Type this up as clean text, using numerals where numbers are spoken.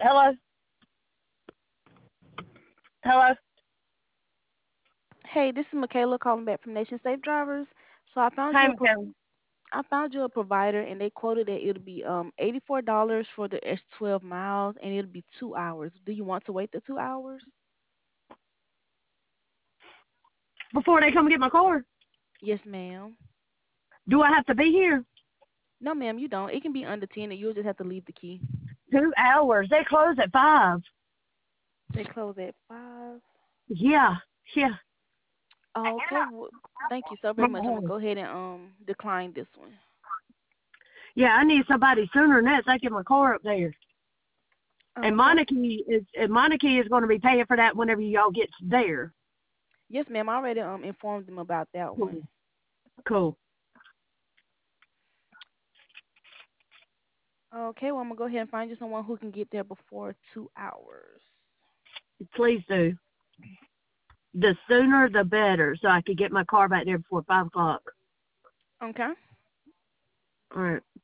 Hello? Hello? Hey, this is Michaela calling back from Nation Safe Drivers. So I found Hi, you Michaela. I found you a provider, and they quoted that it'll be $84 for the 12 miles, and it'll be 2 hours. Do you want to wait the 2 hours? Before they come get my car, Yes, ma'am. do I have to be here? No, ma'am, you don't. It can be under 10, and you'll just have to leave the key. 2 hours. They close at 5. They close at 5. Yeah, yeah. Oh, okay. Well, thank you so very much. I'm gonna go ahead and decline this one. Yeah, I need somebody sooner than that so I get my car up there. And Okay. Monarchy is going to be paying for that whenever y'all get there. Yes, ma'am. I already informed them about that one. Cool. Cool. Okay. Well, I'm gonna go ahead and find you someone who can get there before 2 hours. Please do. The sooner the better so I could get my car back there before 5 o'clock. Okay. All right.